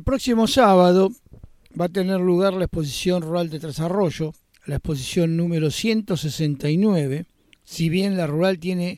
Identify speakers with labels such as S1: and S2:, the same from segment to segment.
S1: próximo sábado va a tener lugar la exposición rural de Tres Arroyos, la exposición número 169, si bien la rural tiene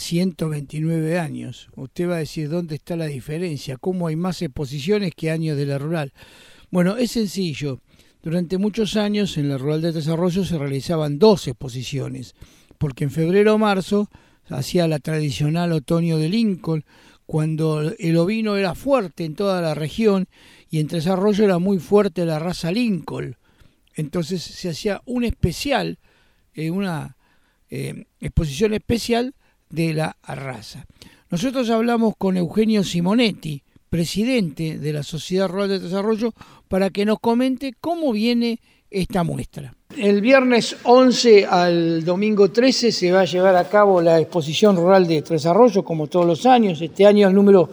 S1: 129 años. Usted va a decir dónde está la diferencia, cómo hay más exposiciones que años de la rural. Bueno, es sencillo. Durante muchos años en la rural de Tres Arroyos se realizaban 2 exposiciones, porque en febrero o marzo hacía la tradicional otoño de Lincoln, cuando el ovino era fuerte en toda la región y en Tres Arroyos era muy fuerte la raza Lincoln. Entonces se hacía un especial, una exposición especial de la raza. Nosotros hablamos con Eugenio Simonetti, presidente de la Sociedad Rural de Tres Arroyos, para que nos comente cómo viene esta muestra. El viernes 11 al domingo 13 se va a llevar a cabo la exposición rural de Tres Arroyos, como todos los años. Este año es el número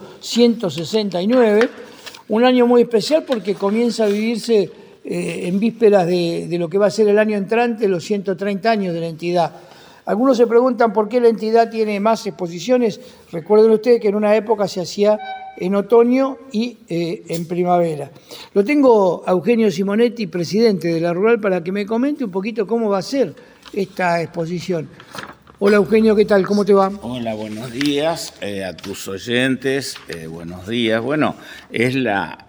S1: 169, un año muy especial porque comienza a vivirse en vísperas de lo que va a ser el año entrante, los 130 años de la entidad. Algunos se preguntan por qué la entidad tiene más exposiciones. Recuerden ustedes que en una época se hacía en otoño y en primavera. Lo tengo a Eugenio Simonetti, presidente de la Rural, para que me comente un poquito cómo va a ser esta exposición. Hola Eugenio, ¿qué tal? ¿Cómo te va?
S2: Hola, buenos días a tus oyentes, buenos días. Bueno, es la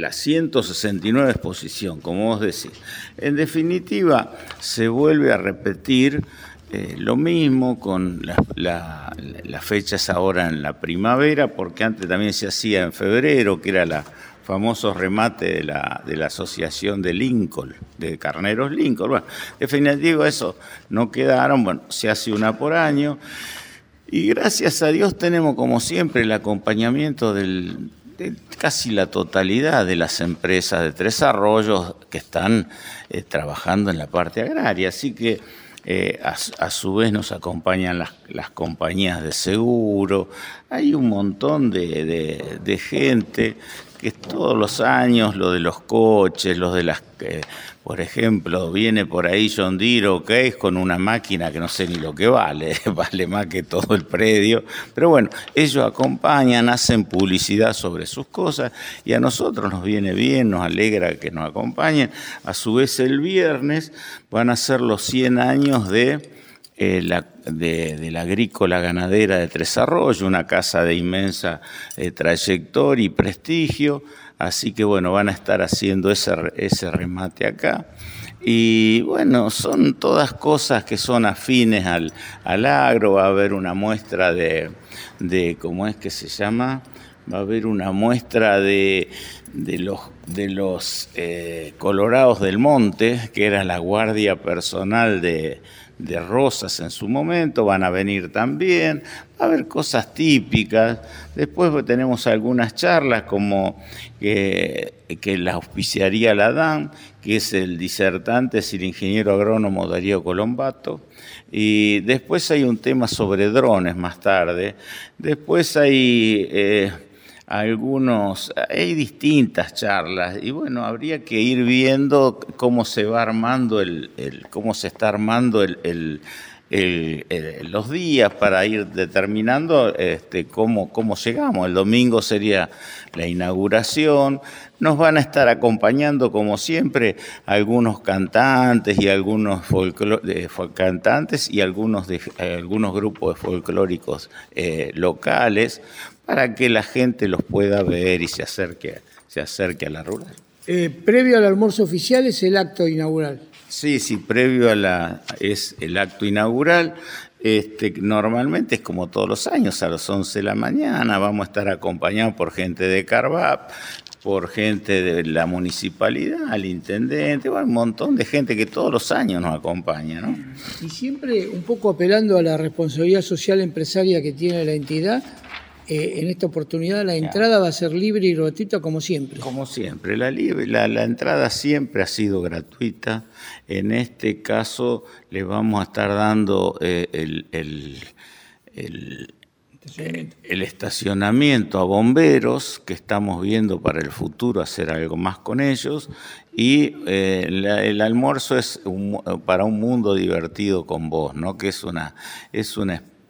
S2: 169 exposición, como vos decís. En definitiva, se vuelve a repetir lo mismo con las fechas ahora en la primavera, porque antes también se hacía en febrero, que era la famoso remate de la asociación de Lincoln, de carneros Lincoln. Bueno, en definitiva eso no quedaron, bueno, se hace una por año y gracias a Dios tenemos como siempre el acompañamiento de casi la totalidad de las empresas de Tres Arroyos que están trabajando en la parte agraria, así que a su vez nos acompañan las compañías de seguro, hay un montón de gente que todos los años, lo de los coches, los de las, por ejemplo, viene por ahí John Deere o Case con una máquina que no sé ni lo que vale, vale más que todo el predio, pero bueno, ellos acompañan, hacen publicidad sobre sus cosas y a nosotros nos viene bien, nos alegra que nos acompañen. A su vez el viernes van a ser los 100 años de la agrícola ganadera de Tres Arroyos, una casa de inmensa trayectoria y prestigio, así que bueno, van a estar haciendo ese remate acá. Y bueno, son todas cosas que son afines al agro. Va a haber una muestra de ¿cómo es que se llama? Va a haber una muestra de los Colorados del Monte, que era la guardia personal de Rosas en su momento, van a venir también, va a haber cosas típicas. Después tenemos algunas charlas como que la auspiciaría la DAN, que es el disertante, es el ingeniero agrónomo Darío Colombato, y después hay un tema sobre drones más tarde. Después hay hay distintas charlas y bueno, habría que ir viendo cómo se va armando cómo se está armando los días para ir determinando cómo llegamos. El domingo sería la inauguración. Nos van a estar acompañando, como siempre, algunos cantantes y algunos cantantes y algunos grupos folclóricos locales para que la gente los pueda ver y se acerque a la rural.
S1: Previo al almuerzo oficial es el acto inaugural.
S2: Sí, previo es el acto inaugural. Normalmente es como todos los años, a las 11 de la mañana. Vamos a estar acompañados por gente de Carvap, por gente de la municipalidad, el intendente, bueno, un montón de gente que todos los años nos acompaña, ¿no?
S1: Y siempre un poco apelando a la responsabilidad social empresaria que tiene la entidad. En esta oportunidad la entrada va a ser libre y gratuita como siempre.
S2: Como siempre, la entrada siempre ha sido gratuita. En este caso les vamos a estar dando el estacionamiento a bomberos, que estamos viendo para el futuro hacer algo más con ellos, y el almuerzo es para un mundo divertido con vos, ¿no? Que es una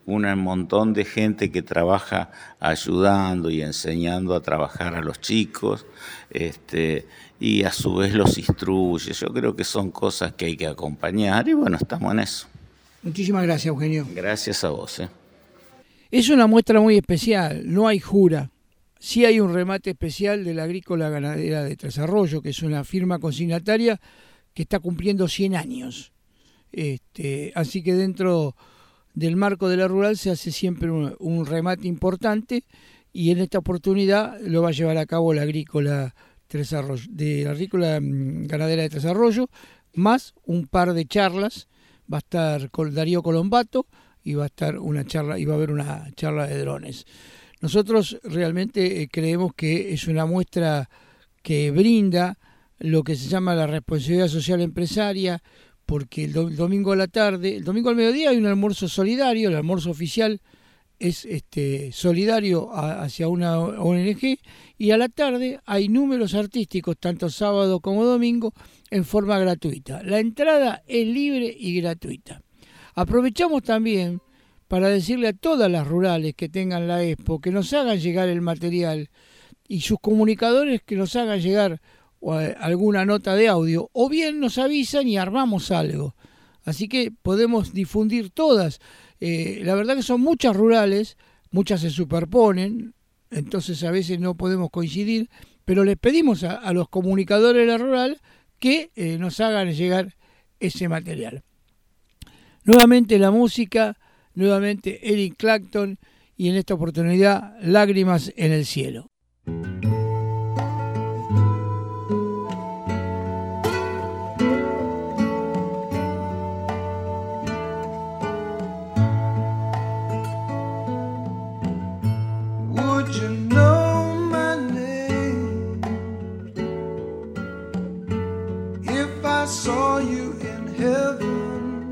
S2: un montón de gente que trabaja ayudando y enseñando a trabajar a los chicos, y a su vez los instruye. Yo creo que son cosas que hay que acompañar y bueno, estamos en eso.
S1: Muchísimas gracias, Eugenio.
S2: Gracias a vos.
S1: Es una muestra muy especial, no hay jura. Sí hay un remate especial de la Agrícola Ganadera de Tres Arroyos, que es una firma consignataria que está cumpliendo 100 años. Así que dentro del marco de la rural se hace siempre un remate importante, y en esta oportunidad lo va a llevar a cabo la Agrícola Ganadera de Tres Arroyos, más un par de charlas. Va a estar con Darío Colombato y va a haber una charla de drones. Nosotros realmente creemos que es una muestra que brinda lo que se llama la responsabilidad social empresaria, porque el domingo a la tarde, el domingo al mediodía hay un almuerzo solidario, el almuerzo oficial es solidario hacia una ONG, y a la tarde hay números artísticos, tanto sábado como domingo, en forma gratuita. La entrada es libre y gratuita. Aprovechamos también para decirle a todas las rurales que tengan la expo que nos hagan llegar el material, y sus comunicadores que nos hagan llegar alguna nota de audio, o bien nos avisan y armamos algo. Así que podemos difundir todas. La verdad que son muchas rurales, muchas se superponen, entonces a veces no podemos coincidir, pero les pedimos a los comunicadores de la rural que nos hagan llegar ese material. Nuevamente la música, nuevamente Eric Clapton, y en esta oportunidad Lágrimas en el cielo.
S3: Would you know my name if I saw you in heaven?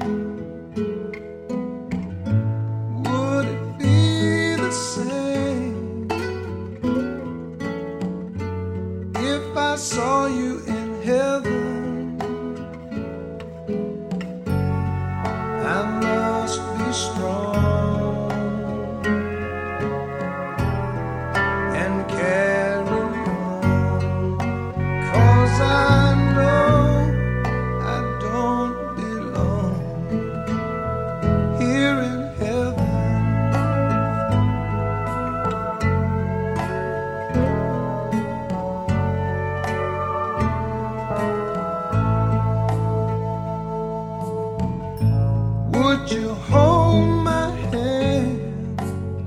S3: Would it be the same if I saw you in heaven? I must be strong and carry on, 'cause I know I don't belong here in heaven. Would you hold my hand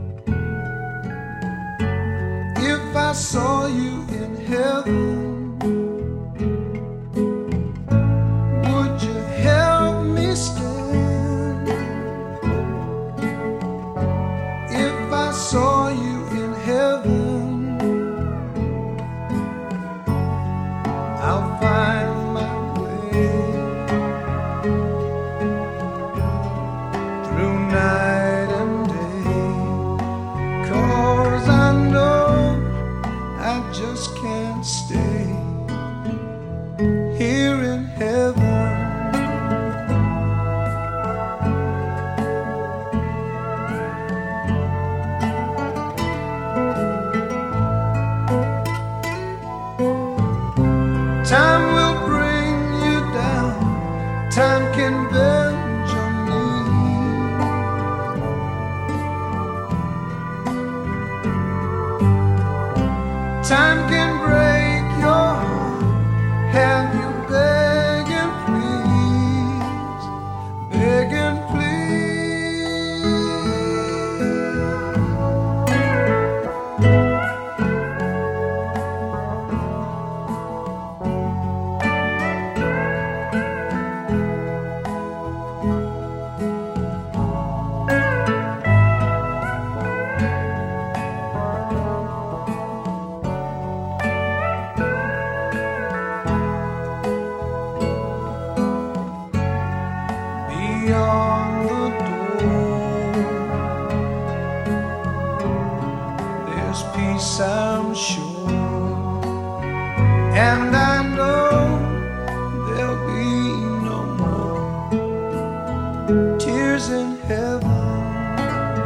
S3: if I saw you in heaven? Would you help me stand if I saw you in heaven? I'll find my way through night and day, 'cause I know I just can't stay here in heaven. Time will bring you down, time can bend your knee. Time can break your heart, have you begging please, begging please. Beyond the door, there's peace, I'm sure, and I know there'll be no more tears in heaven.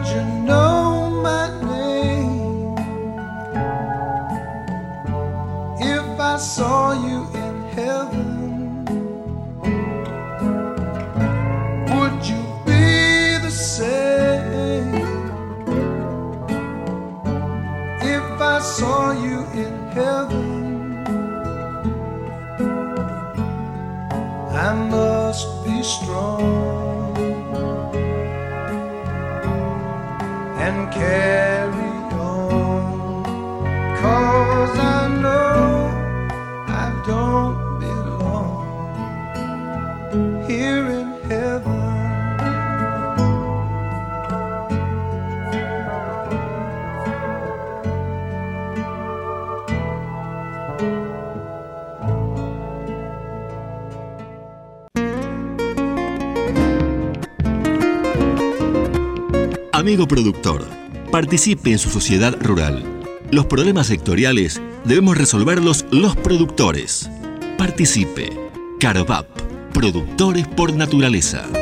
S3: you know my name? If I saw you in heaven, would you be the same? If I saw you in heaven, I must be strong and carry on, 'cause I know I don't belong here in heaven.
S4: Amigo productor, participe en su sociedad rural. Los problemas sectoriales debemos resolverlos los productores. Participe. Carvap, productores por naturaleza.